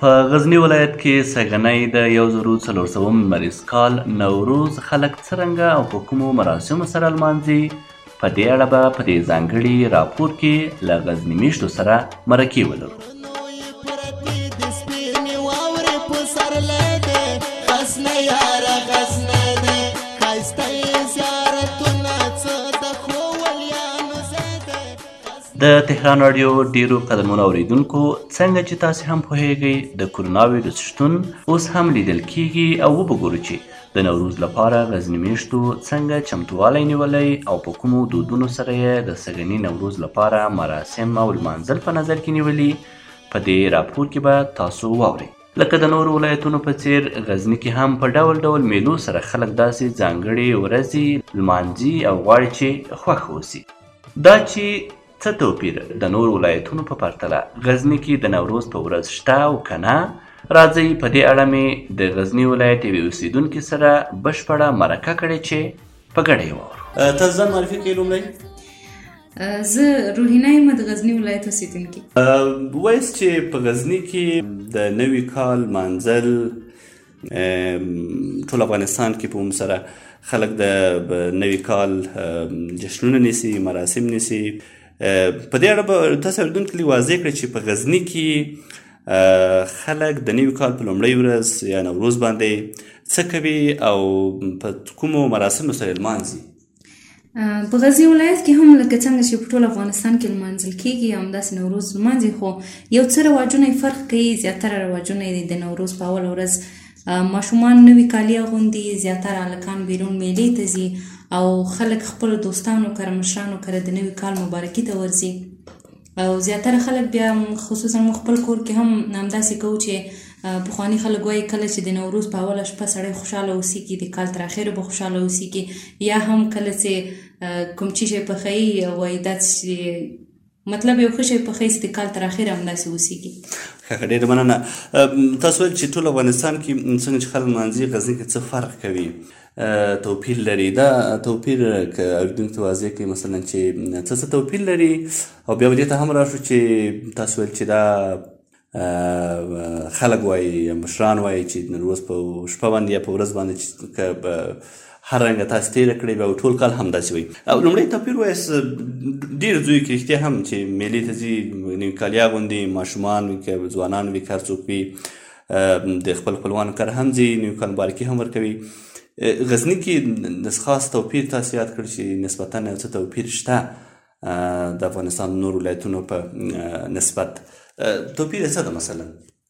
په غزني ولایت کې سږنی د 1400 لمریز کال نوروز خلک څرنګه او په کومو مراسمو سره لمانځي، په دې اړه به په دې ځانګړي راپور کې له غزني میشتو سره مرکې ولرو. د تهران راډیو ډیرو قدرمنو اوریدونکو، څنګه چې تاسې هم پوهیږئ د کورونا ویروس شتون اوس هم لیدل کیږي او وبګورو چې د نوروز لپاره غزني میشتو څنګه چمتووالی نیولی او په کومو دودونو سره یې د سږني نوروز لپاره مراسم او لمانځل په نظر کې نیولي. په دې راپور کې به تاسو واورئ. لکه د نورو ولایتونو په څیر غزني کې هم په ډول ډول میلو سره خلک داسې ځانګړې ورځې لمانځي او غواړي چې خوښ اوسي. دا چې څه توپیر د نورو ولایتونو په پرتله غزني کې د نوروز په ورځ شته او که نه، راځئ په دې اړه مې د غزني ولایت یوې اوسیدونکي سره بشپړه مرکه کړې چې په ګډه یې واورو. تاسو ځان معرفي کړئ. لومړی زه روحینه یم، د غزني ولایت اوسیدونکي. وایست چې په غزني کې د نوي کال منځل ټول افغانستان کې په عموم سره خلک د نوي کال جشنونه نیسي، مراسم نیسي. په دې اړه به تاسو اورېدونکي لږ واضح کړئ چې په غزني کې خلک د نوي کال په لومړۍ ورځ یا نوروز باندې څه کوي او په کومو مراسمو سره لمانځي. په غزني ولایت کې هم لکه څنګه چې په ټول افغانستان کې لمانځل کیږي همداسې نوروز لمانځي، خو یو څه رواجونه یې فرق کوي. زیاتره رواجونه یې د نوروز په اوله ورځ ماشومان نوي کالي اغوندي، زیاتره هلکان بیرون میلې ته ځي او خلک خپلو دوستانو کره مشرانو کره د نوي کال مبارکي ته ورځي. او زیاتره خلک بیا خصوصا خپل کور کې هم همداسې کوو چې پخواني خلک وایي کله چې د نوروز په اوله شپه سړی خوشحاله اوسیږي، د کال تر اخره به خوشحاله اوسیږي، یا هم کله چې کوم چی شی پخوي وایي دا مطلب یو ښه شی پخوي چې د کال تر اخره همداسې اوسیږي. ښه، ډېره مننه. تاسو ویل چې ټول افغانستان کې څنګه چې خلک لمانځي، غزني کې څه فرق کوي، توپیر لري؟ دا توپیر که اورېدونکو ته واضح کړئ مثلا چې څه توپیر لري، او بیا به دې ته هم راشو چې تاسو ویل چې دا خلک وایي یا مشران وایي چې نوروز په شپه باندې یا په ورځ باندې چې که هر رنګه تاسو تېره کړې بیا ټول کال همداسې وایي. او لومړی توپیر وایاست ډېر ځایو کې رښتیا هم چې میلې ته ځي، نوي کالي اغوندي، ماشومان وي که ځوانان وي که هر څوک وي د خپل خپلوانو کره هم ځي، نوي کال مبارکي هم ورکوي. غزني کې د خاص توپیر تاسو یاد کړ چې نسبتا یو څه توپیر شته د افغانستان نور ولایتونو په نسبت. توپیر څه ده مثلا؟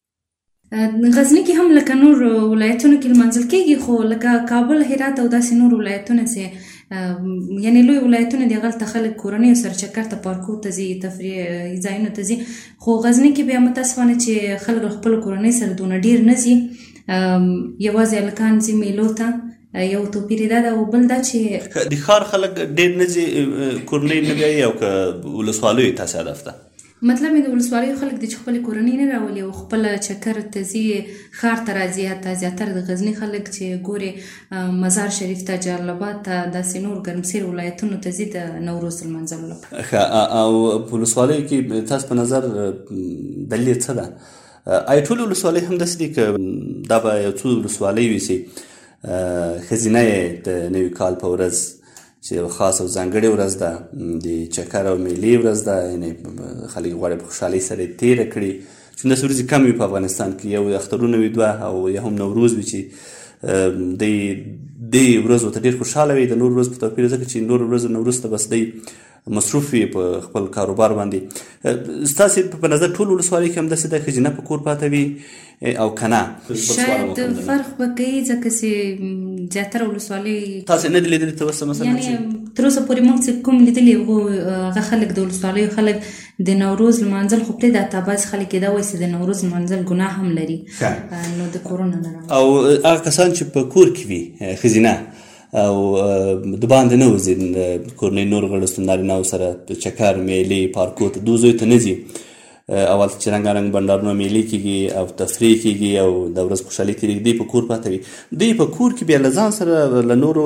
غزني کې هم لکه نور ولایتونو کې لمانځل کېږي، خو لکه کابل، هرات او داسې نور ولایتونه چې یعنې لوی ولایتونه دي، هغلته خلک کورنیو سره چکر ته، پارکو ته ځي، تفریح ځایونو ته ځي. خو غزني کې بیا متاسفانه چې خلک له خپلو کورنۍ سره دونه ډېر نه ځي، یوازې هلکان ځي میلو ته. یو توپیر دا ده. او بل دا چې د ښار خلک ډېر نه ځي، کورنۍ نه بیایي، او که ولسوالیو تاسې هدف ده؟ مطلب یې د ولسوالیو خلک دي چې خپلې کورنۍ نه راولي او خپله چکر ته ځي، ښار ته راځي. حتی زیاتره د غزني خلک چې ګورې مزار شریف ته، جلال آباد ته، داسې نور ګرمسیر ولایتونو ته ځي د نوروز لمانځلو لپاره. ښه، او په ولسوالیو کې تاسو په نظر دلیل څه ده؟ آیا ټولې ولسوالۍ همداسې دي که دا به یو څو ولسوالۍ وي چې ښځینه یې د نوي کال په ورځ چې یو خاص او ځانګړې ورځ ده، د چکر او میلې ورځ ده، یعنې خلک غواړي په خوشحالۍ سره یې تېره کړي، چې همداسې ورځې کم وي په افغانستان کې، یو اخترونه وي دوه، او یا هم نوروز وي چې دې ورځو ته ډېر خوشحاله وي، د نور ورځ په توپیر، ځکه چې نور ورځو نه وروسته بس دی مصروف وي په خپل کاروبار باندې. ستاسې په نظر ټول ولسوالۍ کې همداسې ده، ښځینه په کور پاته وي او که نه؟ شاید فرق به کوي، ځکه چې زیاتره ولسوالۍ تاسې نه دي لیدلي تر اوسه مثلا؟ یعنې تر اوسه پورې موږ چې کوم لیدلي هغه خلک د ولسوالیو خلک د نوروز لمانځل، خو پرېږده، حتی بعضې خلک یې دا وایي چې د نوروز لمانځل ګناه هم لري، نو د کورونه نه راوړي. او هغه کسان چې په کور کې وي ښځینه او د باندې نه وځي، کورنۍ نور غړو نارینهو سره چکر، میلې، پارکو ته، دو ځایو ته نه ځي، او هلته چې رنګارنګ بنډارونه میلې کېږي او تفریح کېږي او د ورځ خوشحالي تېرېږي، دوی په کور پاته وي. دوی په کور کې بیا له ځان سره له نورو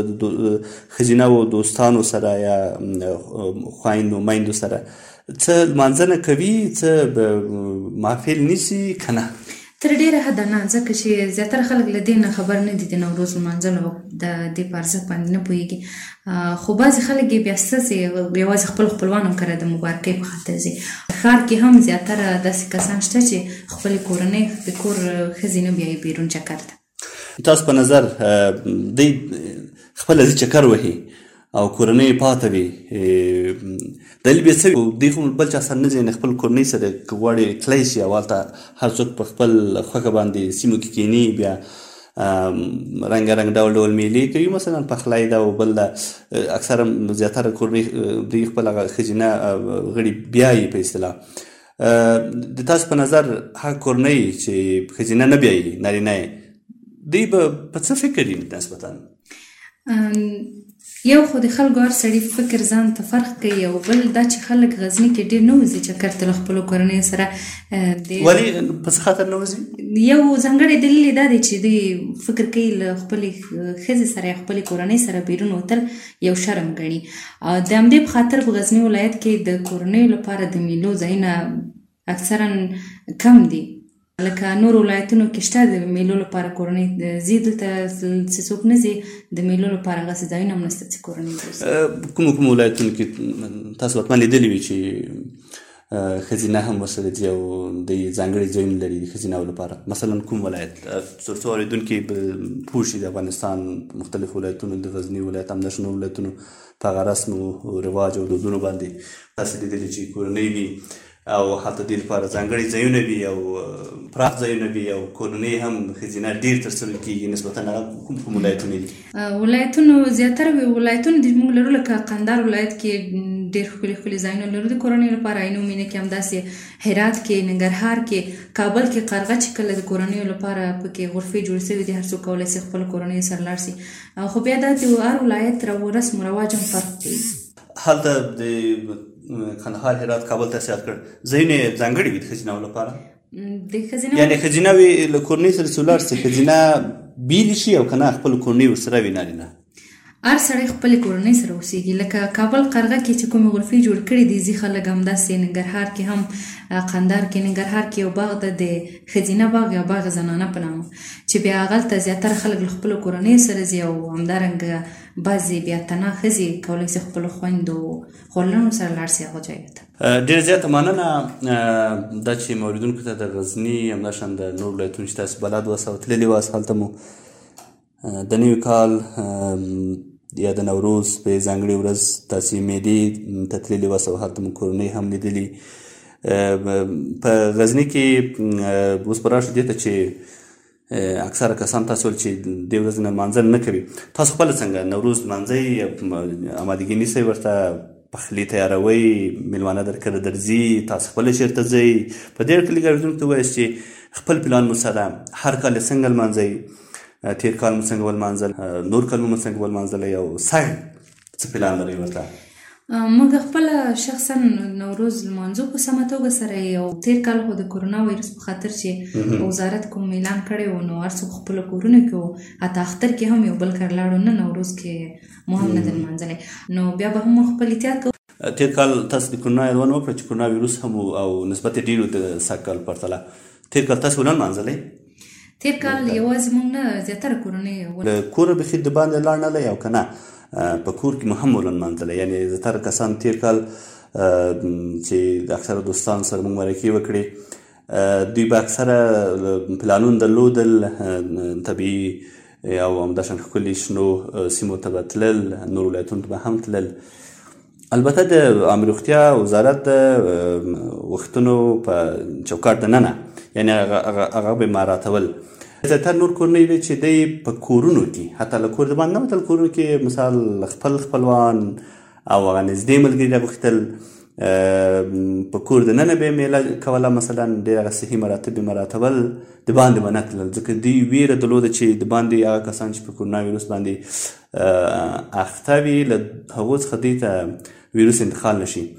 ښځینهو دوستانو سره یا خویندو میندو سره څه لمانځنه کوي، څه محفل نیسي که نه؟ تر ډیره حده نه، ځکه چې زیاتره خلک له دې نه خبر نه دي د نوروز لمانځلو د دې په ارزښت باندې نه پوهېږي. خو بعضې خلک یې بیا ستاسې یوازې خپل خپلوان هم کره د مبارکۍ په خاطر ځي. ښار کې هم زیاتره داسې کسان شته چې خپلې کورنۍ د کور ښځې نه بیایي بیرون چکر ته. تاسو په نظر دوی خپله ځي چکر وهي او کورنۍ پاته وي، دلیل بیا څه وي؟ دوی خو بل چا سره نه ځي، خپل کورنۍ سره که غواړي تللی شي او هلته هر څوک په خپل خوښه باندې سیمو کې کښېني، بیا رنګ ډول ډول میلې کوي، مثلا پخلی ده او بل ده. اکثره زیاتره کورنۍ دوی خپل هغه ښځینه غړي بیایي په اصطلاح. د تاسو په نظر هغه کورنۍ چې ښځینه نه بیایي، نارینه یې، دوی به په څه فکر دي نسبتا؟ یو خو د خلکو هر سړي فکر ځان ته فرق کوي، او بل دا چې خلک غزني کې ډېر نه وځي چکر ته له خپلو کورنیو سره. ولې په څه خاطر نه وځي؟ یو ځانګړی دلیل یې دا دی چې دوی فکر کوي له خپلې ښځې سره یا خپلې کورنۍ سره بیرون وتل یو شرم ګڼي. د همدې په خاطر په غزني ولایت کې د کورنیو لپاره د میلو ځایونه اکثرا کم دي. لکه نور ولایتونو کې شته د میلو لپاره کورنۍ ځي، دلته چې څوک نه ځي د میلو لپاره هغسې ځایونه هم نشته چې کورنۍ ځي. کومو ولایتونو کې تاسو حتما لیدلي وي چې ښځینه هم ورسره ځي او د ځانګړي ځایونه لري د ښځینهو لپاره؟ مثلا کوم ولایت؟ تر څو اورېدونکي پوه شي د افغانستان مختلفو ولایتونو، د غزني ولایت همداشان نور ولایتونو په هغه رسم او رواج او دودونو باندې تاسې لیدلي چې کورنۍ وي او هلته دې لپاره ځانګړي ځایونه وي او پراخ ځایونه وي او کورنۍ هم ښځینه ډېر ترسره کېږي نسبتا. هغه کوم ولایتونه دي؟ ولایتونو زیاتره ولایتونه دي موږ لرو، لکه قندهار ولایت کې ډېر ښکلي ښکلي ځایونه لرو د کورنۍ لپاره. عینو مینه کې همداسې، هرات کې، ننګرهار کې، کابل کې قرغه چې کله د کورنیو لپاره پکې غرفې جوړې شوي دي، هر څوک کولی شي خپلو کورنیو سره لاړ شي. خو بیا دا د هر ولایت رسم و رواج هم فرق کوي. هلته د کندهار، هرات، کابل تاسې یاد کړ، ځایونه ځانګړي وي د ښځینهو لپاره؟ د ښځینه یعنې ښځینه وي له کورنۍ سره چې ولاړ شي، ښځینه بیلې شي او که نه خپل کورنۍ ورسره وي نارینه؟ هر سړی خپلې کورنۍ سره اوسېږي. لکه کابل قرغه کې چې کومې غرفې جوړ کړي دي ځي خلک، همداسې ننګرهار کې هم، قندهار کې، ننګرهار کې یو باغ ده د ښځینه باغ یا باغ زنانه په نامه، چې بیا هغلته زیاتره خلک له خپلو کورنیو سره ځي، او همدارنګه بعضې بیا تنها ښځې کولی شي خپلو خویندو خورلڼو سره لاړ شي هغو ځایو ته. ډېره زیاته مننه دا چې موریدونکو ته د غزني همداشان د نور ولایتونو چې تاسې بلد واست او تللي واست، هلته مو د نوي کال یا د نوروز په ځانګړې ورځ تاسې میلې ته تللي واست او هلته مو کورنۍ هم لیدلي. په غزني کې اوس به راشو دې ته چې اکثره کسان تاسو ویل چې دې ورځې نه لمانځل نه کوي. تاسو خپله څنګه نوروز لمانځئ؟ امادګي نیسئ ورته؟ پخلی تیاروئ؟ میلمانه درکره درځي؟ تاسو خپله چېرته ځئ؟ په دې اړه که لږ اورېدونکو ته ووایاست چې خپل پلان مو څه ده؟ هر کال یې څنګه لمانځئ؟ تیر کال مو څنګه ولمانځل؟ نور کلونه مو څنګه ولمانځلی؟ او څه پلان لرئ ورته؟ موږ خپله شخصا نوروز لمانځو په سمه توګه سره یې. او تیر کال خو د کرونا وایرس په خاطر چې وزارت کوم اعلان کړی و، نو هر څوک خپلو کورونو کې و، حتی اختر کې هم یو بل کر لاړو، نه نوروز کې مو هم نه دی لمانځلی. نو بیا به هم خپل احتیاط کوو. تیر کال تاسو د کرونا یادونه وکړه چې کرونا ویروس هم او نسبت یې ډېر د سږ کال پرتله. تیر کال تاسو ونه لمانځلی؟ تیر کال یوازې موږ نه، زیاتره کورنۍ له کوره بیخي د باندې لاړ نلی او که نه په کور کې مو هم ولمانځلی؟ یعنې زیاتره کسان تیر کال چې د اکثره دوستانو سره موږ مرکې وکړې، دوی به اکثره پلانونه درلودل، طبیعي او همداشان ښکلي شنو سیمو ته به تلل، نور ولایتونو ته به هم تلل. البته د عامه روغتیا وزارت د وختونو په چوکاټ دننه، یعنې هغه به مراعاتول. زیاتره نور کورنۍ وي چې دی په کورونو کې، حتی له کور د باندې نه وتل، کورونو کې مثال خپل خپلوان او هغه نږدې ملګري راغوښتل، په کور دننه به یې میله کوله، مثلا ډېر هغه صحي مراتب یې مراعاتول، د باندې به نه تلل، ځکه دوی ویره درلوده چې د باندې هغه کسان چې په کرونا ویروس باندې اخته وي له هغو څخه دوی ته ویروس انتقال نه شي.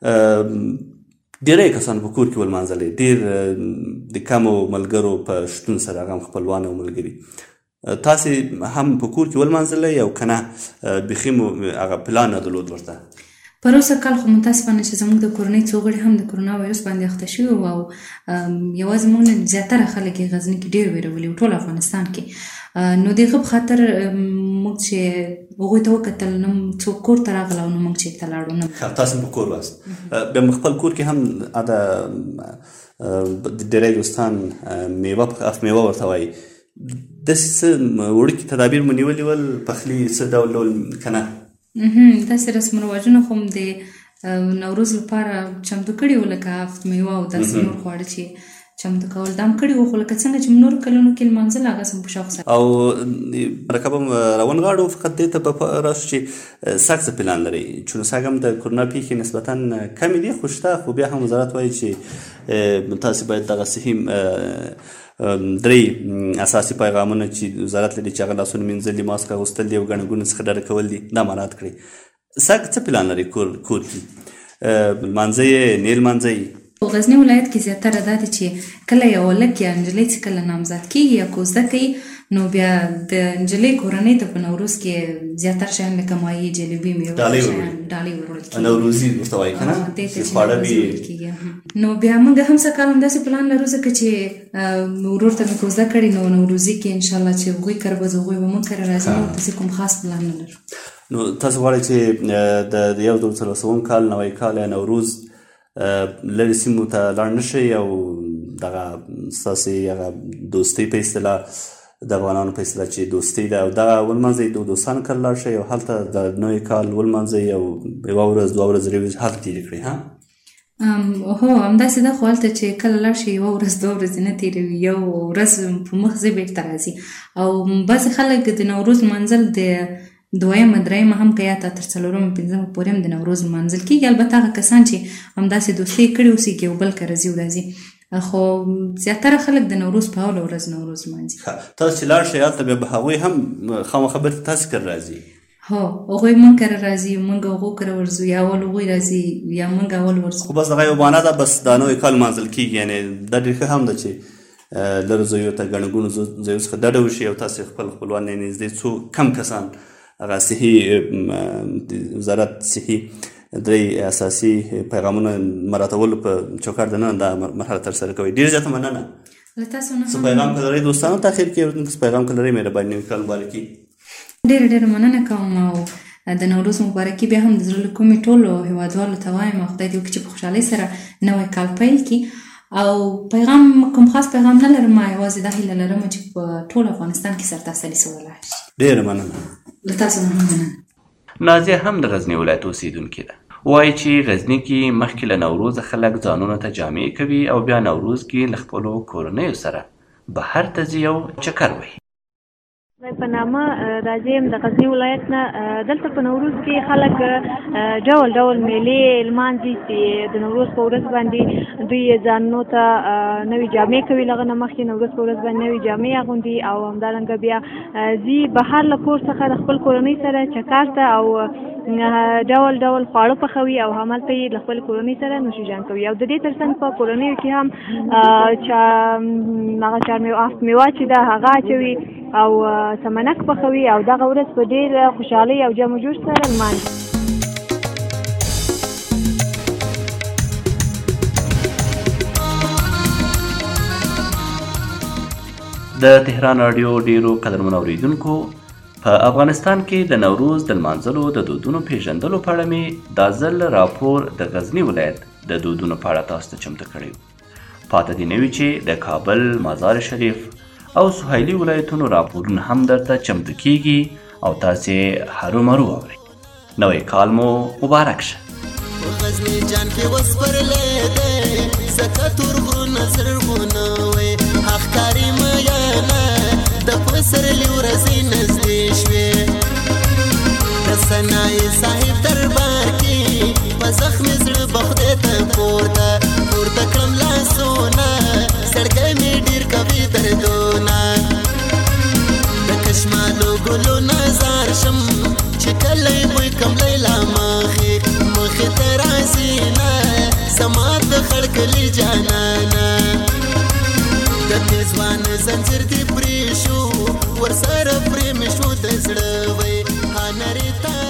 ډېری کسان په کور کې ولمانځلی، ډېر د کمو ملګرو په شتون سره، هغه هم خپلوان او ملګري. تاسې هم په کور کې ولمانځلی او که نه بیخي مو هغه پلان نه درلود ورته؟ پروسه کال خو متاسفانه چې زموږ د کورنۍ څو غړي هم د کرونا وایرس باندې اخته شوي وو او یوازې موږ نه زیاتره خلک یې غزني کې ډېر ویرولي وو ټول افغانستان کې نو د هغه په خاطر موږ چې هغوی ته وکتل نو څوک کور ته راغله او نو موږ چېرته لاړو نه تاسو په کور واست بیا خپل کور کې هم ډېری دوستان میوه ورته وایي داسې څه وړوکي تدابیر مو نیولي ول پخلي څه ډول که نه داسې رسم رواجونه خو هم د نوروز لپاره چمتو کړي وو لکه افت میوه او داسې نور خواړه چې چمتو کول دا هم کړي وو خو لکه څنګه چې نورو کلونو کې لمانځل هغسې هم په شوق سره او مرکه به راونغاړو فقط دې ته به راشو چې ساک څه پلان لرئ چونساګ هم د کرونا پیښې نسبتا کمې دي خو شته خو بیا هم وزارت وایي چې تاسې باید دغه صحي درې اساسي پیغامونه چې وزارت لري چې هغه لاسونه مینځل دي ماسک اغوستل دي او ګڼه ګوڼې څخه ډډه کول دي دا مراعات کړئ ساک څه پلان لري کور کې لمانځئ یې نه لمانځئ په غزني ولایت کې زیاتره دا دی چې کله یو هلک یا نجلۍ چې کله نامزد کېږي یا کوزده کوي نو بیا د نجلۍ کورنۍ ته په نوروز کې زیاتره شیان لکه مایع جلبي میوه ډالۍ وروړل کېږي نوروزي ورته وایي که نه خواړه وي نو بیا موږ هم څه کال همداسې پلان لرو ځکه چې ورور ته مې کوزده کړې نو نوروزي کې انشاءالله چې هغوی کره به زه هغوی به موږ کره راځي نو داسې کوم خاص پلان نه لرو نو تاسو غواړئ چې د 2024 کال نوی کال یا نوروز لرې سیمو ته لاړ نه شئ او دغه ستاسې هغه دوستۍ په اصطلاح د افغانانو په اصطلاح چې دوستۍ ده او دغه ولمانځئ د دوستانو کره لاړ شئ او هلته د نوي کال ولمانځئ او یوه ورځ دوه ورځ درې ورځې هلته تېرې کړئ هو همداسې ده خو هلته چې کله لاړ شي یوه ورځ دوه ورځې نه تېروي یو ورځ په مخ زه بېرته راځي او بعضې خلک د نوروز لمانځل د دویمه درېیمه هم که یا تر څلورمه پنځمه پورې هم د نوروز لمانځل کېږي البته هغه کسان چې همداسې دوستۍ کړي اوسېږي یو بل کره ځي ورځي خو زیاتره خلک د نوروز په اوله ورځ نوروز لمانځي تاسو چې لاړ شئ هلته بیا به هغوی هم خامخا بېرته تاسې کره راځي هو هغوی موږ کره راځي موږ هغو کره ورځو یا اول هغوی راځي یا موږ اول ورځو خو بس دغه یو بهانه ده بس دا نوی کال لمانځل کېږي یعنې دا ډېر ښه هم ده چې لرو ځایو ته ګڼه ګوڼو ځایو څخه ډډه وشي او تاسې خپل خپلوان یې نږدې څو کم کسان هغه صحي وزارت صحي درې اساسي پیغامونه مراعاتولو په چوکاټ دننه دا مرحله ترسره کوئ ډېر زیاته مننه له تاسو نه څه پیغام که لرئ دوستانو ته اخر کې څه پیغام که لرئ مهرباني نوي کال مبارکي ډېره ډېره مننه کوم او د نوروز مبارکي بیا هم د زړه له کومې ټولو هېوادوالو ته وایم او خدای دې وکړي چې په خوشحالۍ سره نوی کال پیل کړي او پیغام کوم خاص پیغام نه لرم یوازې دا هیله لرم چې په ټول افغانستان کې سرتاسري سوله ولاړ شي ډېره مننه له تاسو نه هم مننه نازیه هم د غزني ولایت اوسیدونکې ده وایي چې غزني کې مخکې له نوروزه خلک ځانونو ته جامې کوي او بیا نوروز کې له خپلو کورنیو سره بهر ته ځي او چکر وهي په نامه راځي یم د غزني ولایت نه دلته په نوروز کې خلک ډول ډول میلې لمانځي چې د نوروز په ورځ باندې دوی ځانونو ته نوې جامې کوي له هغه نه مخکې نوروز په ورځ باندې نوې جامې اغوندي او همدارنګه بیا ځي بهر له کور څخه د خپل کورنۍ سره چکر ته او ډول ډول خواړه پخوي او همالته یې له خپل کورنۍ سره نوشیجان کوي او د دې ترڅنګ په کورنیو کې هم هغه افت میوه چې ده هغه اچوي او سمنک پخوي او دغه ورځ په ډېر خوشحالۍ او جم و جوش سره لمانځي د تهران راډیو ډیرو قدرمنو اوریدونکو په افغانستان کې د نوروز د لمانځلو د دودونو پیژندلو په اړه مې دا ځل راپور د غزني ولایت د دودونو په اړه تاسو ته چمتو کړی پاته دې نه وي چې د کابل مزار شریف او سهیلي ولایتونو راپورونه هم درته چمتو کیږي او تاسې هرومرو اورئ نوی کال مو مبارک شه غزني جان کې وسپرلې ده زکه تور غرونه زرغونه وي اخکاری مې د پسرلي ورځې نږدې شوې د سنای صاحب دربار کې په زخم زړه بخدای ته پورته کړم لاسونه سړکۍ مې ډېر کوي دردونه د کشمالو ګلو نظر شم چې کله بوی کم لیلا مخې ته راځي نه زما د خړکلي جانانه د تیزوان زنځیر دې پرې شو ورسره پرې مې شو د زړه وی ها نري